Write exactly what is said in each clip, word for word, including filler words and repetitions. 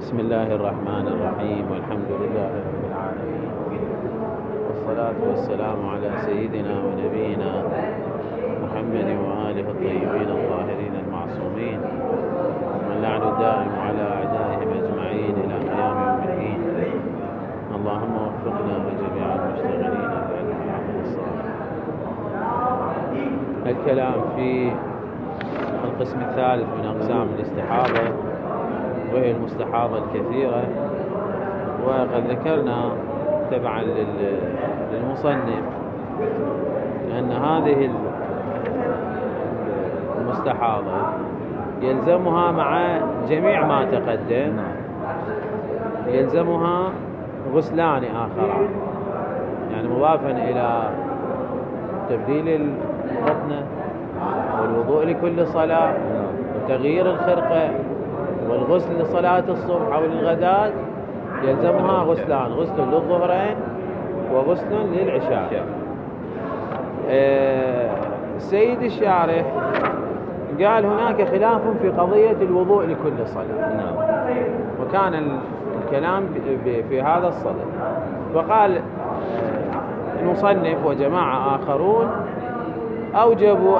بسم الله الرحمن الرحيم، والحمد لله رب العالمين، والصلاة والسلام على سيدنا ونبينا محمد وآله الطيبين الطاهرين المعصومين، من لعن الدائم على أعدائهم أجمعين إلى قيام يوم الدين. اللهم وفقنا وجميع المشتغلين بالعلم والعمل الصالح. الكلام في القسم الثالث من أقسام الاستحاضة، وهي المستحاضة الكثيرة. وقد ذكرنا تبعا للمصنف أن هذه المستحاضة يلزمها مع جميع ما تقدم يلزمها غسلان آخران، يعني مضافا إلى تبديل البطنة والوضوء لكل صلاة وتغيير الخرقة والغسل لصلاة الصبح أو للغداء، يلزمها غسلان: غسل للظهرين وغسل للعشاء. السيد الشارح قال هناك خلاف في قضية الوضوء لكل صلاة، وكان الكلام في هذا الصدد. فقال المصنف وجماعة آخرون أوجبوا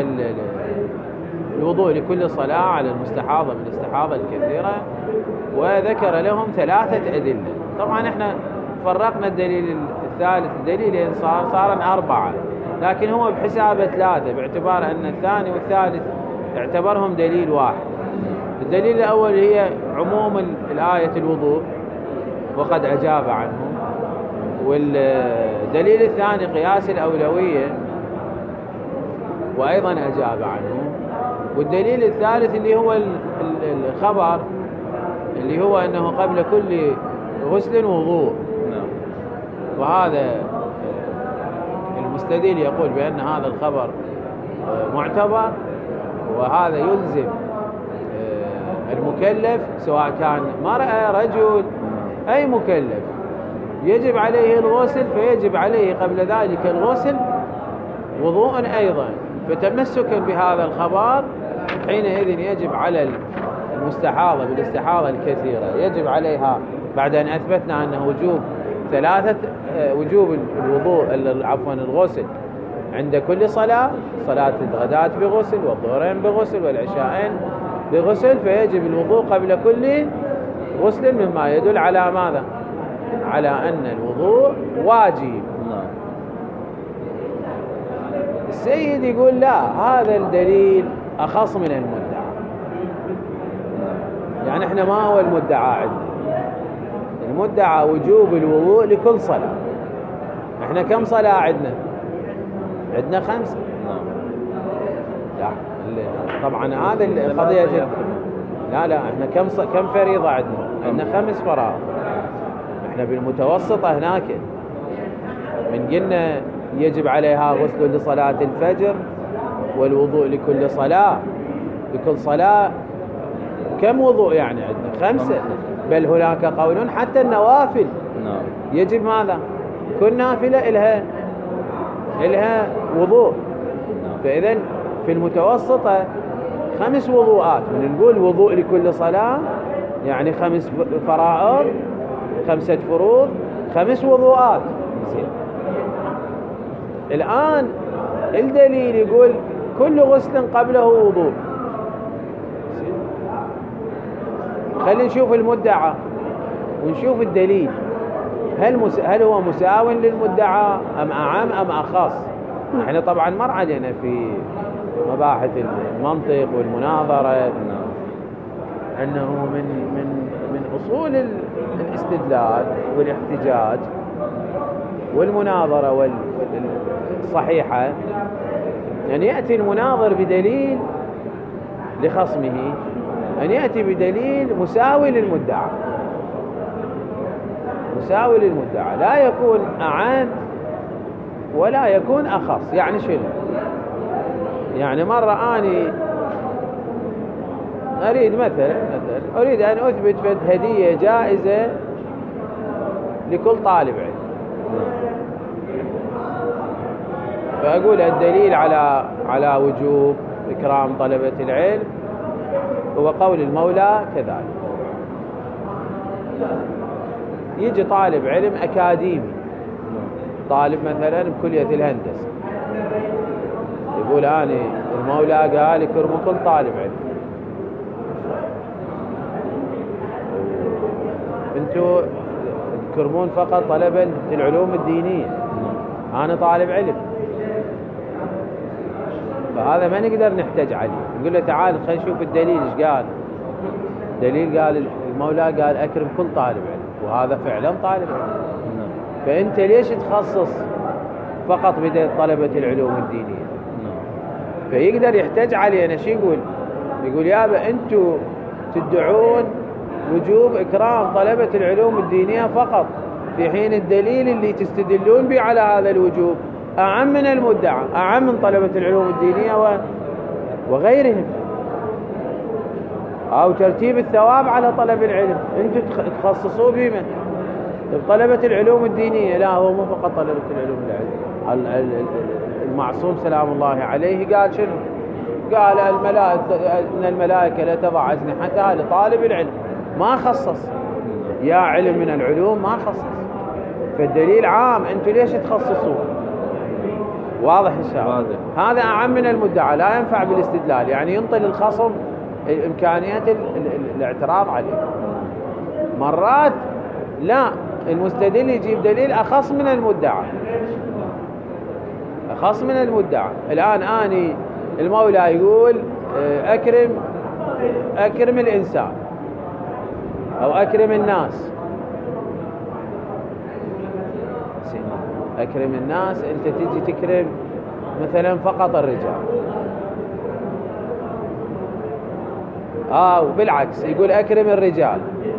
الوضوء لكل صلاة على المستحاضة من الاستحاضة الكثيرة، وذكر لهم ثلاثة أدلة. طبعا احنا فرقنا الدليل الثالث الدليلين صار صار أربعة، لكن هو بحسابه ثلاثة باعتبار أن الثاني والثالث اعتبرهم دليل واحد. الدليل الأول هي عموم الآية الوضوء وقد أجاب عنه، والدليل الثاني قياس الأولوية وأيضا أجاب عنه، والدليل الثالث اللي هو الخبر اللي هو أنه قبل كل غسل وضوء. وهذا المستدل يقول بأن هذا الخبر معتبر، وهذا يلزم المكلف سواء كان مرأة رجل أي مكلف يجب عليه الغسل، فيجب عليه قبل ذلك الغسل وضوء أيضا. فتمسكا بهذا الخبر حينئذ يجب على المستحاضة بالاستحاضة الكثيرة يجب عليها بعد أن أثبتنا أنه وجوب ثلاثة وجوب الوضوء عفوا الغسل عند كل صلاة: صلاة الغداة بغسل، والظهرين بغسل، والعشاءين بغسل، فيجب الوضوء قبل كل غسل، مما يدل على ماذا؟ على أن الوضوء واجب. السيد يقول لا، هذا الدليل أخص من المدعى. يعني احنا ما هو المدعى عندنا؟ المدعى وجوب الوضوء لكل صلاة. احنا كم صلاة عندنا؟ عندنا خمسة. لا طبعا هذا القضية. لا لا احنا كم ص... كم فريضة عندنا؟ عندنا خمس فرائض. احنا بالمتوسطة هناك من قلنا يجب عليها غسل لصلاة الفجر والوضوء لكل صلاة. لكل صلاة كم وضوء يعني عندنا؟ خمسة. بل هناك قول حتى النوافل يجب ماذا؟ كل نافلة إلها إلها وضوء. فإذن في المتوسطة خمس وضوءات. من نقول وضوء لكل صلاة يعني خمس فرائض، خمسة فروض، خمس وضوءات. الآن الدليل يقول كل غسل قبله وضوء. خلينا نشوف المدعى ونشوف الدليل، هل مس... هل هو مساو للمدعى أم أعم أم أخص؟ احنا طبعا مر علينا في مباحث المنطق والمناظرة أنه من من من أصول الاستدلال والاحتجاج والمناظرة والصحيحة أن يأتي المناظر بدليل لخصمه، أن يأتي بدليل مساوي للمدعى، مساوي للمدعى، لا يكون أعم ولا يكون أخص. يعني شنو؟ يعني مرة أني أريد مثلا مثلا أريد أن أثبت فد هدية جائزة لكل طالب علم، فأقول الدليل على على وجوب إكرام طلبة العلم هو قول المولى كذلك. يجي طالب علم أكاديمي، طالب مثلا بكلية الهندسة، يقول أنا المولى قال يكرموا كل طالب علم، انتوا تكرمون فقط طلبة العلوم الدينية، أنا طالب علم. فهذا ما نقدر نحتج عليه، نقول له تعال خلينا نشوف الدليل ايش قال. دليل قال المولى قال أكرم كل طالب علم، وهذا فعلا طالب علم. فأنت ليش تخصص فقط بدأ طلبة العلوم الدينية؟ فيقدر يحتج عليه. أنا شو يقول؟ يقول يابا أنتوا تدعون وجوب إكرام طلبة العلوم الدينية فقط، في حين الدليل اللي تستدلون به على هذا الوجوب أعم من المدعى، أعم من طلبة العلوم الدينية وغيرهم. أو ترتيب الثواب على طلب العلم، أنتوا تخصصوا بمن؟ طلبة العلوم الدينية. لا، هو مو فقط طلبة العلوم العلم. المعصوم سلام الله عليه قال شنو؟ قال الملائكة إن الملائكة لا تضع أجنحتها لطالب العلم، ما خصص يا علم من العلوم، ما خصص. فالدليل عام، أنتوا ليش تخصصوا؟ واضح الشيء؟ هذا أعم من المدعى، لا ينفع بالاستدلال، يعني ينطي للخصم إمكانية الاعتراض عليه. مرات لا، المستدل يجيب دليل أخص من المدعى، أخص من المدعى. الآن أني المولى يقول أكرم أكرم الإنسان أو أكرم الناس، أكرم الناس، أنت تجي تكرم مثلا فقط الرجال. آه وبالعكس يقول أكرم الرجال،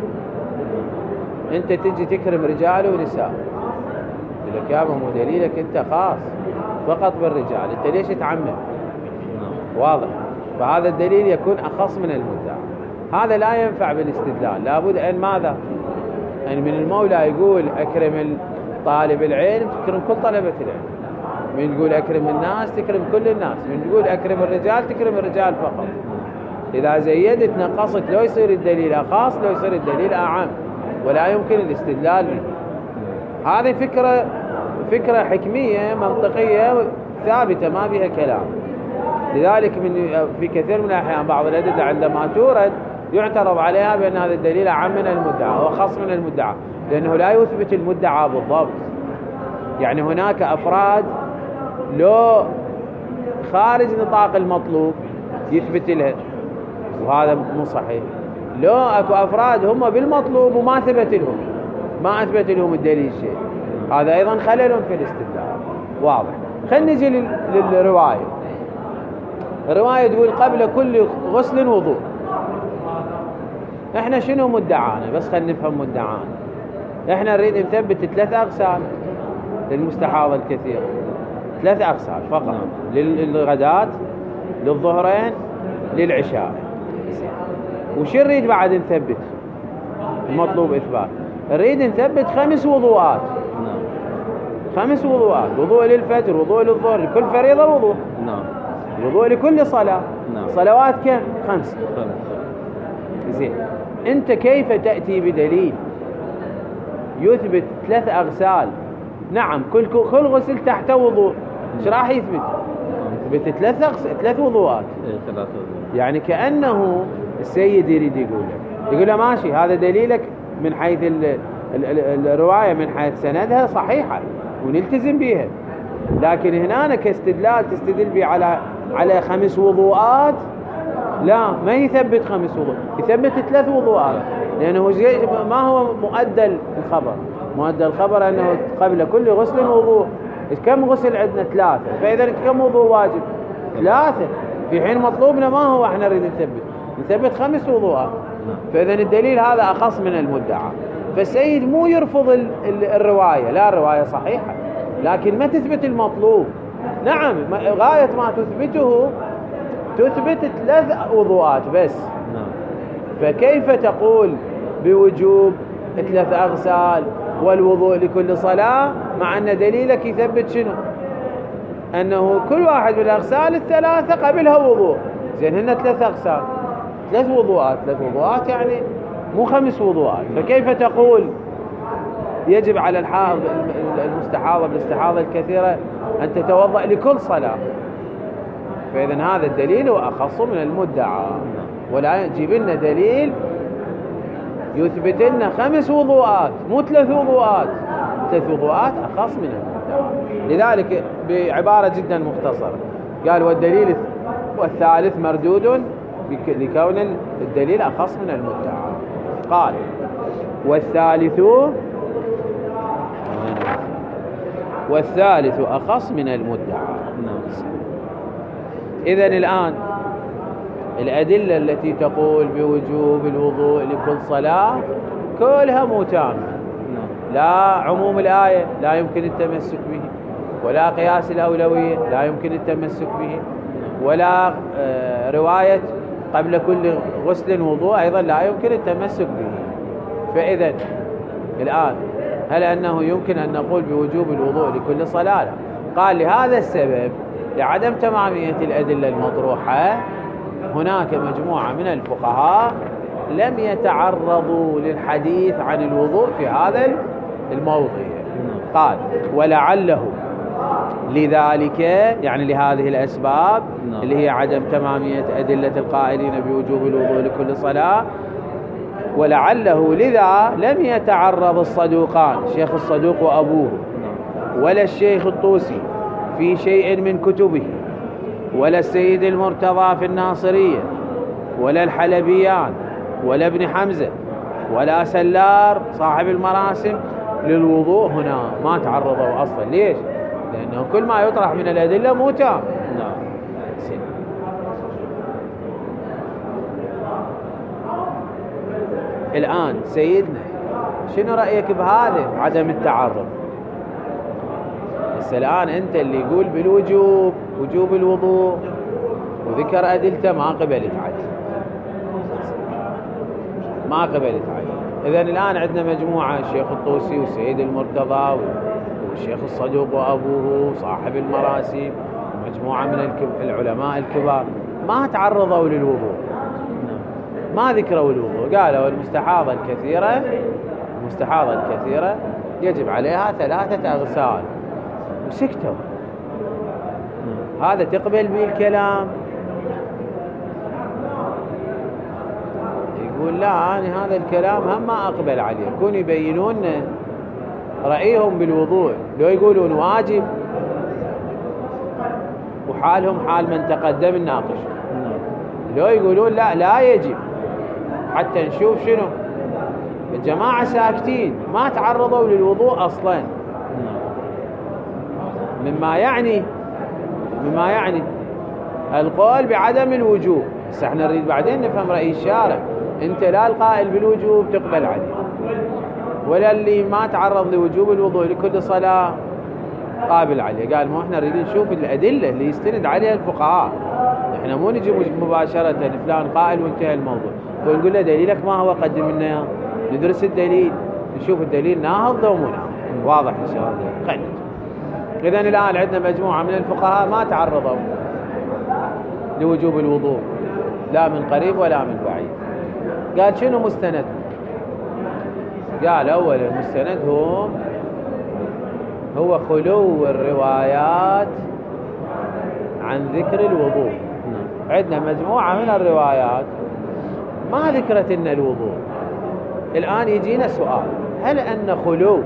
أنت تجي تكرم رجال ونساء. يقول لك يا مو دليلك أنت خاص فقط بالرجال، أنت ليش تعمم؟ واضح. فهذا الدليل يكون أخص من المدعى، هذا لا ينفع بالاستدلال. لابد أن ماذا؟ أن من المولى يقول أكرم طالب العلم تكرم كل طلبة العلم، من يقول أكرم الناس تكرم كل الناس، من يقول أكرم الرجال تكرم الرجال فقط. إذا زيدت نقصت، لو يصير الدليل أخاص، لو يصير الدليل أعم، ولا يمكن الاستدلال به. هذه فكرة فكرة حكمية منطقية ثابتة ما بها كلام. لذلك من في كثير من الأحيان بعض الأدلة عندما تورد يعترض عليها بأن هذا الدليل أعم من المدعى وخاص من المدعى، لأنه لا يثبت المدعى بالضبط. يعني هناك أفراد لو خارج نطاق المطلوب يثبت لها، وهذا مو صحيح. لو أكو أفراد هم بالمطلوب وما ثبت لهم، ما أثبت لهم الدليل شيء، هذا أيضا خلل في الاستدلال. واضح. خلينا نجي للرواية. الرواية تقول قبل كل غسل وضوء. احنا شنو مدعانا؟ بس خلينا نفهم مدعانا. احنا نريد نثبت ثلاث أغسال للمستحاضة الكثيرة، ثلاث أغسال فقط، للغداة، للظهرين، للعشاء. وش نريد بعد نثبت؟ المطلوب إثبات. نريد نثبت خمس وضوءات، خمس وضوءات، وضوء للفجر، وضوء للظهر، لكل فريضة وضوء، وضوء لكل صلاة. صلوات كم؟ خمس. زين، أنت كيف تأتي بدليل يثبت ثلاث أغسال؟ نعم، كل كل غسل تحت وضوء، ايش راح يثبت؟ يثبت ثلاث أغسال، ثلاث وضوءات. يعني كأنه السيد يريد يقول لك، يقول له ماشي، هذا دليلك من حيث ال ال ال الرواية من حيث سندها صحيحة ونلتزم بها، لكن هنا كاستدلال تستدل به على على خمس وضوءات، لا، ما يثبت خمس وضوء، يثبت ثلاث وضوءات، لأنه ما هو مؤدى الخبر؟ مؤدى الخبر أنه قبل كل غسل وضوء. كم غسل عندنا؟ ثلاثة. فإذا كم وضوء واجب؟ ثلاثة. في حين مطلوبنا ما هو احنا نريد نثبت نثبت خمس وضوءات. فإذا الدليل هذا أخص من المدعى. فالسيد مو يرفض ال ال الرواية، لا، الرواية صحيحة لكن ما تثبت المطلوب. نعم، غاية ما تثبته تثبت ثلاث وضوءات بس. فكيف تقول بوجوب ثلاث أغسال والوضوء لكل صلاة مع أن دليلك يثبت شنو؟ أنه كل واحد من الأغسال الثلاثة قبلها وضوء. زين، هن ثلاث أغسال، ثلاث وضوءات. ثلاث وضوءات يعني مو خمس وضوءات. فكيف تقول يجب على الحائض المستحاضة بالاستحاضة الكثيرة أن تتوضأ لكل صلاة؟ فإذن هذا الدليل هو أخص من المدعى، ولا يجيب لنا دليل يثبت لنا خمس وضوءات مو ثلاث وضوءات. ثلاث وضوءات أخص من المدعى. لذلك بعبارة جدا مختصرة قال والدليل والثالث مردود لكون الدليل أخص من المدعى. قال والثالث والثالث أخص من المدعى. إذن الآن الأدلة التي تقول بوجوب الوضوء لكل صلاة كلها مو تامة. لا عموم الآية لا يمكن التمسك به، ولا قياس الأولوية لا يمكن التمسك به، ولا رواية قبل كل غسل وضوء أيضا لا يمكن التمسك به. فإذا الآن هل أنه يمكن أن نقول بوجوب الوضوء لكل صلاة؟ قال لهذا السبب لعدم تمامية الأدلة المطروحة هناك مجموعة من الفقهاء لم يتعرضوا للحديث عن الوضوء في هذا الموضع. قال ولعله لذلك يعني لهذه الأسباب اللي هي عدم تمامية أدلة القائلين بوجوب الوضوء لكل صلاة، ولعله لذا لم يتعرض الصدوقان الشيخ الصدوق وأبوه ولا الشيخ الطوسي في شيء من كتبه، ولا السيد المرتضى في الناصرية، ولا الحلبيان، ولا ابن حمزة، ولا سلار صاحب المراسم للوضوء هنا. ما تعرضوا أصلا. ليش؟ لأنه كل ما يطرح من الأدلة مو تام. نعم. الآن سيدنا شنو رأيك بهذا عدم التعرض؟ بس الآن أنت اللي يقول بالوجوب وجوب الوضوء وذكر أدلته ما قبلت عدل، ما قبلت عدل. إذن الآن عندنا مجموعة الشيخ الطوسي والسيد المرتضى والشيخ الصدوق وأبوه صاحب المراسم مجموعة من العلماء الكبار ما تعرضوا للوضوء، ما ذكروا الوضوء. قالوا المستحاضة الكثيرة المستحاضة الكثيرة يجب عليها ثلاثة أغسال وسكتوا. هذا تقبل به الكلام؟ يقول لا أنا هذا الكلام هم ما أقبل عليه. يكون يبينون رأيهم بالوضوء، لو يقولون واجب وحالهم حال من تقدم الناقش، لو يقولون لا لا يجب حتى نشوف شنو. الجماعة ساكتين ما تعرضوا للوضوء أصلا، مما يعني مما يعني القول بعدم الوجوب. بس احنا نريد بعدين نفهم رأي الشارع. انت لا القائل بالوجوب تقبل عليه، ولا اللي ما تعرض لوجوب الوضوء لكل صلاة قابل عليه. قال مو احنا نريد نشوف الأدلة اللي يستند عليها الفقهاء. احنا مو نجي مباشرة فلان قائل وانتهى الموضوع ونقول له دليلك ما هو، قدم لنا اياه. ندرس الدليل نشوف الدليل ناهض او مناهض. واضح ان شاء الله. خلي إذن الآن عندنا مجموعة من الفقهاء ما تعرضوا لوجوب الوضوء لا من قريب ولا من بعيد. قال شنو مستند؟ قال أول المستند هو هو خلو الروايات عن ذكر الوضوء. عندنا مجموعة من الروايات ما ذكرت لنا الوضوء. الآن يجينا سؤال، هل أن خلو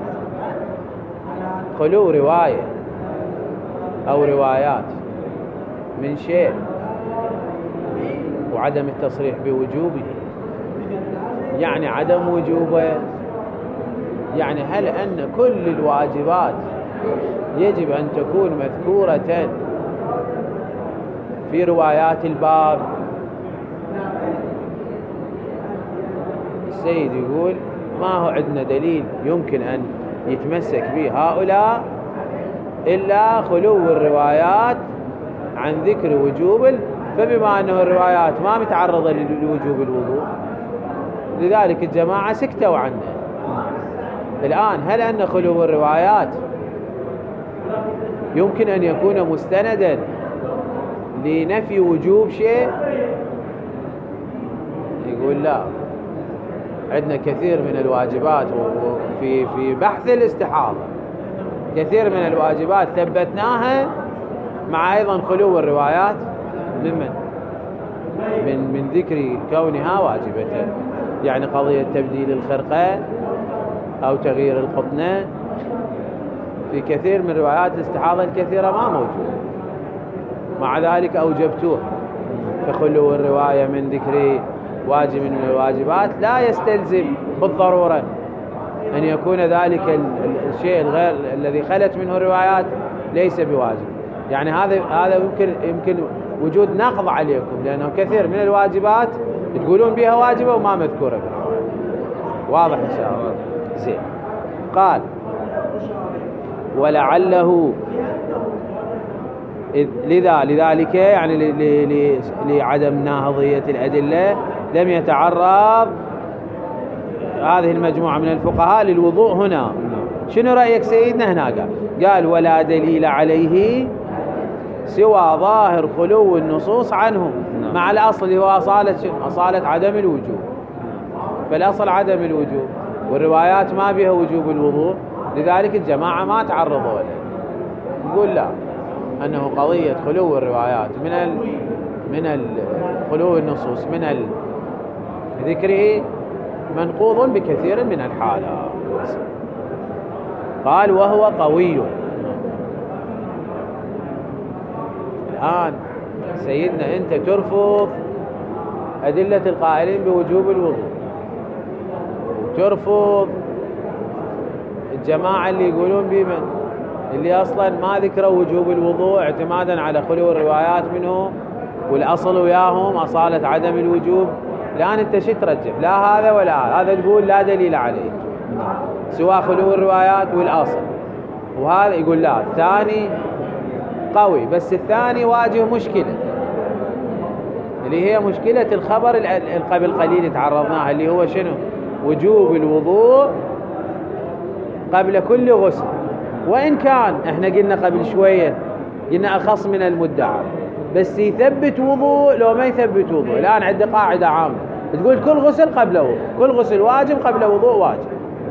خلو رواية أو روايات من شيء وعدم التصريح بوجوبه يعني عدم وجوبه؟ يعني هل أن كل الواجبات يجب أن تكون مذكورة في روايات الباب؟ السيد يقول ما هو عندنا دليل يمكن أن يتمسك به هؤلاء إلا خلو الروايات عن ذكر وجوب، فبما أنه الروايات ما متعرضة لوجوب الوضوء لذلك الجماعة سكتوا عنه. الآن هل أن خلو الروايات يمكن أن يكون مستندا لنفي وجوب شيء؟ يقول لا، عندنا كثير من الواجبات وفي في بحث الاستحاضة كثير من الواجبات ثبتناها مع أيضا خلو الروايات ممن من من ذكر كونها واجبة. يعني قضية تبديل الخرقة أو تغيير القطنة في كثير من روايات الاستحاضة الكثيرة ما موجود، مع ذلك أوجبتوه. فخلو الرواية من ذكر واجب من الواجبات لا يستلزم بالضرورة أن يكون ذلك الشيء الغير الذي خلت منه الروايات ليس بواجب. يعني هذا هذا يمكن يمكن وجود نقض عليكم، لأنه كثير من الواجبات تقولون بها واجبة وما مذكورة بالرواية. واضح إن شاء الله؟ زين. قال ولعله لذا لذلك يعني لعدم ناهضية الأدلة لم يتعرض هذه المجموعة من الفقهاء للوضوء هنا. شنو رأيك سيدنا هنا؟ قال قال ولا دليل عليه سوى ظاهر خلو النصوص عنه مع الأصل هو أصالة أصالة عدم الوجوب. فالأصل عدم الوجوب والروايات ما بها وجوب الوضوء، لذلك الجماعة ما تعرضوا له. نقول لا، أنه قضية خلو الروايات من ال من ال خلو النصوص من ال ذكره منقوض بكثير من الحالات. قال وهو قوي. الآن سيدنا أنت ترفض أدلة القائلين بوجوب الوضوء، وترفض الجماعة اللي يقولون بمن اللي أصلا ما ذكروا وجوب الوضوء اعتمادا على خلو الروايات منه، والأصل وياهم أصالة عدم الوجوب. الآن أنت شو ترجح؟ لا هذا ولا هذا. هذا تقول لا دليل عليه سواء خلو الروايات والأصل، وهذا يقول لا الثاني قوي، بس الثاني واجه مشكلة اللي هي مشكلة الخبر اللي قبل قليل تعرضناها، اللي هو شنو؟ وجوب الوضوء قبل كل غسل. وإن كان احنا قلنا قبل شوية قلنا أخص من المدعى، بس يثبت وضوء لو ما يثبت وضوء. الآن عندي قاعدة عامة تقول كل غسل قبل وضوء، كل غسل واجب قبل وضوء واجب.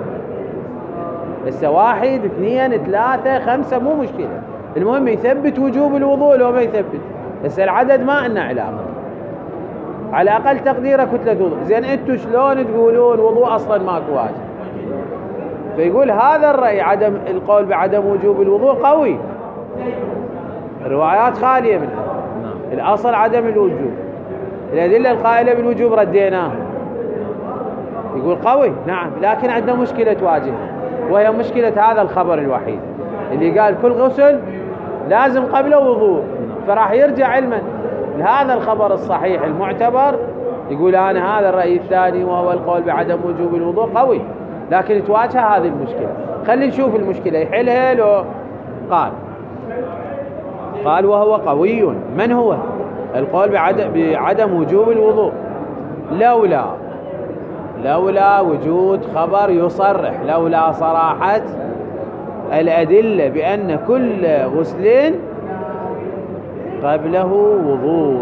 بس واحد اثنين ثلاثة خمسة مو مشكلة، المهم يثبت وجوب الوضوء لو ما يثبت. بس العدد ما لنا علاقة، على أقل تقديره كتلة وضوء. زين انتوا شلون تقولون وضوء أصلا ماكو واجب؟ فيقول هذا الرأي عدم القول بعدم وجوب الوضوء قوي، الروايات خالية منه، الأصل عدم الوجوب، الأدلة القائلة بالوجوب رديناها. يقول قوي نعم، لكن عندنا مشكلة تواجهنا، وهي مشكلة هذا الخبر الوحيد اللي قال كل غسل لازم قبله وضوء. فراح يرجع علما لهذا الخبر الصحيح المعتبر، يقول أنا هذا الرأي الثاني وهو القول بعدم وجوب الوضوء قوي، لكن تواجه هذه المشكلة. خلينا نشوف المشكلة يحلها لو. قال قال وهو قوي. من هو القول بعدم, بعدم وجوب الوضوء؟ لولا لولا وجود خبر يصرح، لولا صراحة الأدلة بأن كل غسل قبله وضوء.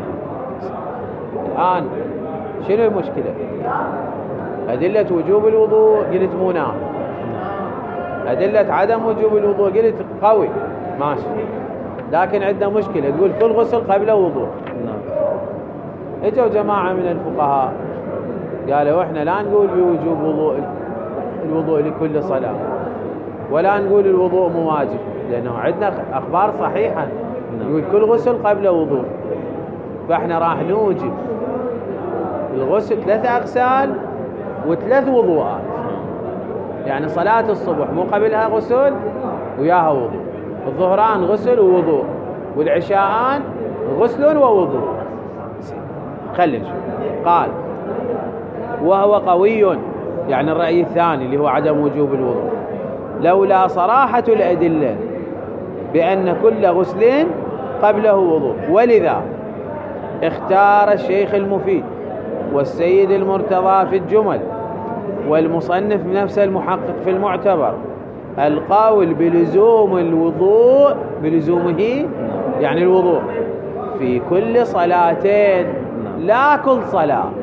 الآن شنو المشكلة؟ أدلة وجوب الوضوء قلت مو نافع، أدلة عدم وجوب الوضوء قلت قوي ماشي، لكن عندنا مشكلة تقول كل غسل قبله وضوء. اجوا جماعة من الفقهاء قالوا احنا لا نقول بوجوب وضوء الوضوء لكل صلاة، ولا نقول الوضوء مو واجب، لأنه عندنا أخبار صحيحة يقول كل غسل قبله وضوء. فاحنا راح نوجب الغسل ثلاثة أغسال وثلاث وضوءات. يعني صلاة الصبح مو قبلها غسل وياها وضوء، الظهران غسل ووضوء، والعشاءان غسل ووضوء. خلينا نشوف. قال وهو قوي، يعني الرأي الثاني اللي هو عدم وجوب الوضوء، لولا صراحة الأدلة بأن كل غسل قبله وضوء. ولذا اختار الشيخ المفيد والسيد المرتضى في الجمل والمصنف نفس المحقق في المعتبر القول بلزوم الوضوء، بلزومه يعني الوضوء في كل صلاتين، لا كل صلاة،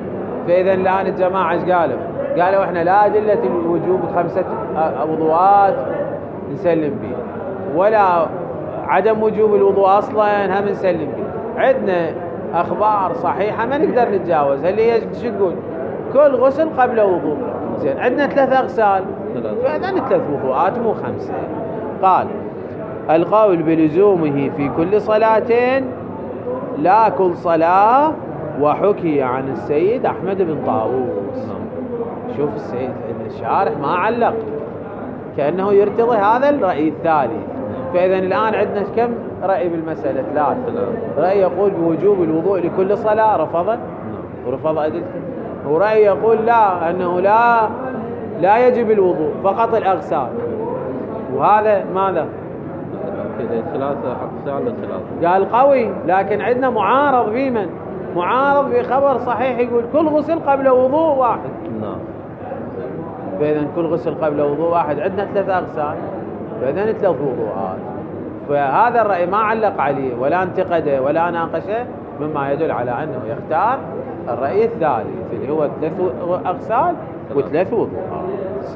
فإذا الآن الجماعة ايش قالوا؟ قالوا احنا لا أدلة الوجوب خمسة وضوءات نسلم به، ولا عدم وجوب الوضوء أصلا هم نسلم به. عندنا أخبار صحيحة ما نقدر نتجاوز، اللي هي شو تقول؟ كل غسل قبل وضوء. زين عندنا ثلاث أغسال، فإذا ثلاث وضوءات مو خمسة. قال القول بلزومه في كل صلاتين لا كل صلاة، وحكي عن السيد أحمد بن طاووس. شوف السيد الشارح ما علق، كأنه يرتضي هذا الرأي الثالث. فإذا الآن عندنا كم رأي بالمسألة؟ ثلاثة. رأي يقول بوجوب الوضوء لكل صلاة رفضا ورفض أدلته، ورأي يقول لا، أنه لا لا يجب الوضوء فقط الأغسال. وهذا ماذا؟ ثلاثة أغسال ثلاثة. قال قوي، لكن عندنا معارض بمن؟ معارض بخبر صحيح يقول كل غسل قبل وضوء واحد. نعم. فإذا كل غسل قبل وضوء واحد عندنا ثلاث أغسال، فإذا ثلاث وضوءات. فهذا الرأي ما علق عليه ولا انتقده ولا ناقشه، مما يدل على أنه يختار الرأي الثالث اللي هو ثلاث أغسال وثلاث وضوءات.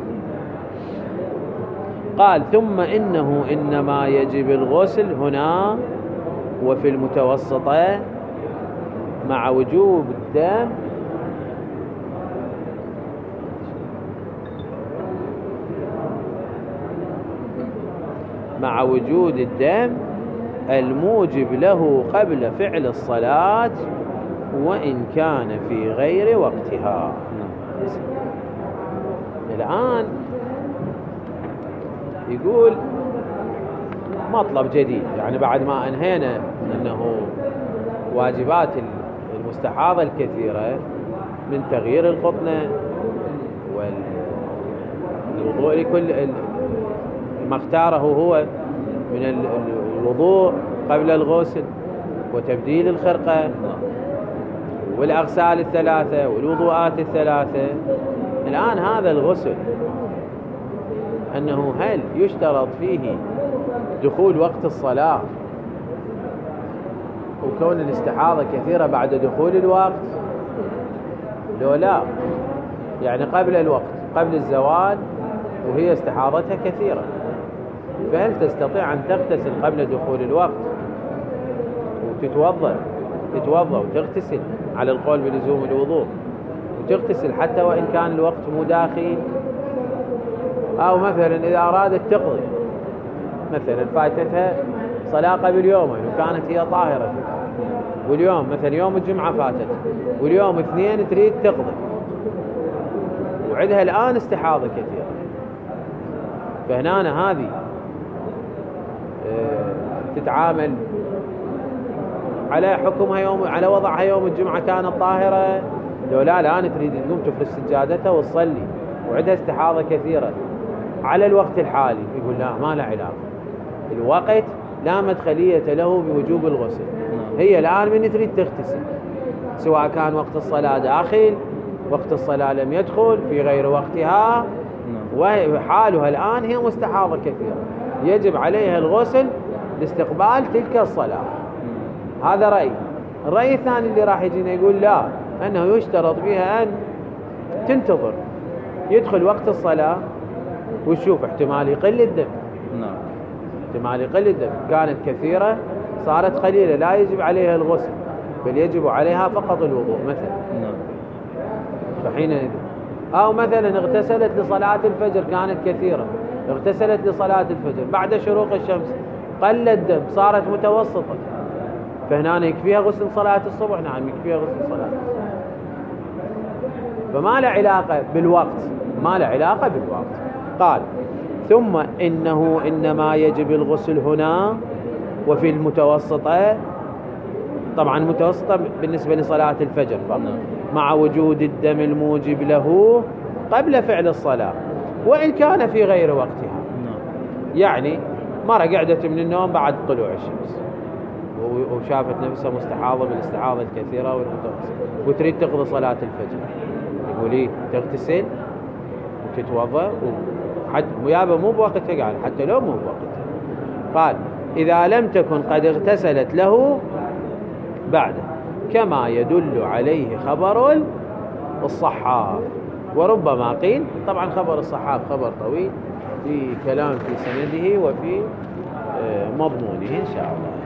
قال ثم إنه إنما يجب الغسل هنا وفي المتوسطة مع وجوب الدم مع وجود الدم الموجب له قبل فعل الصلاة وإن كان في غير وقتها. الآن يقول مطلب جديد، يعني بعد ما انهينا أنه واجبات المستحاضة الكثيرة من تغيير القطنة والوضوء لكل ما اختاره هو من الوضوء قبل الغسل وتبديل الخرقة والأغسال الثلاثة والوضوءات الثلاثة. الآن هذا الغسل أنه هل يشترط فيه دخول وقت الصلاة وكون الاستحاضة كثيرة بعد دخول الوقت؟ لو لا، يعني قبل الوقت قبل الزوال وهي استحاضتها كثيرة، فهل تستطيع أن تغتسل قبل دخول الوقت وتتوضأ تتوضأ وتغتسل على القول بلزوم الوضوء وتغتسل حتى وإن كان الوقت مو داخل؟ أو مثلا إذا أرادت تقضي، مثلا فاتتها صلاة قبل يومين وكانت هي طاهرة، واليوم مثلا يوم الجمعة فاتت واليوم اثنين تريد تقضي وعندها الآن استحاضة كثيرة، فهنا هذه تتعامل على حكمها يوم على وضعها يوم الجمعة كانت طاهرة؟ لو لا الآن تريد تقوم تفرش سجادتها وتصلي وعندها استحاضة كثيرة على الوقت الحالي، يقول لا ما له علاقة، الوقت لا مدخلية له بوجوب الغسل. هي الآن من تريد تغتسل سواء كان وقت الصلاة داخل، وقت الصلاة لم يدخل، في غير وقتها، وحالها الآن هي مستحاضة كثيرة، يجب عليها الغسل لاستقبال تلك الصلاة. هذا رأي. الرأي الثاني اللي راح يجينا يقول لا، أنه يشترط بها أن تنتظر يدخل وقت الصلاة وتشوف احتمال يقل الدم. نعم. احتمال يقل الدم، كانت كثيرة صارت قليلة لا يجب عليها الغسل بل يجب عليها فقط الوضوء مثلا. نعم. فحين أو مثلا اغتسلت لصلاة الفجر كانت كثيرة، اغتسلت لصلاة الفجر بعد شروق الشمس قل الدم صارت متوسطة، فهنا يكفيها غسل صلاة الصبح. نعم يكفيها غسل صلاة الصبح. فما له علاقة بالوقت، ما له علاقة بالوقت. قال ثم إنه إنما يجب الغسل هنا وفي المتوسطة، طبعا المتوسطة بالنسبة لصلاة الفجر فقط، مع وجود الدم الموجب له قبل فعل الصلاة وإن كان في غير وقتها. يعني مرة قعدت من النوم بعد طلوع الشمس وشافت نفسها مستحاضة بالاستحاضة الكثيرة والمتوسطة وتريد تقضي صلاة الفجر، يقول لي تغتسل وتتوضأ وحد ميابة مو بوقتها، قال حتى لو مو بوقتها. قال إذا لم تكن قد اغتسلت له بعد، كما يدل عليه خبر الصحاف. وربما قيل، طبعا خبر الصحاف خبر طويل في كلام في سنده وفي مضمونه إن شاء الله.